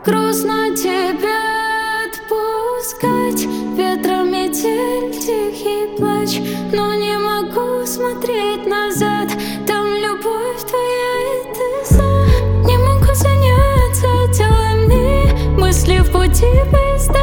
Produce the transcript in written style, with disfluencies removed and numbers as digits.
Грустно тебя отпускать, ветром метель, тихий плач. Но не могу смотреть назад, там любовь твоя и ты сам. Не могу заняться делами, мысли в пути без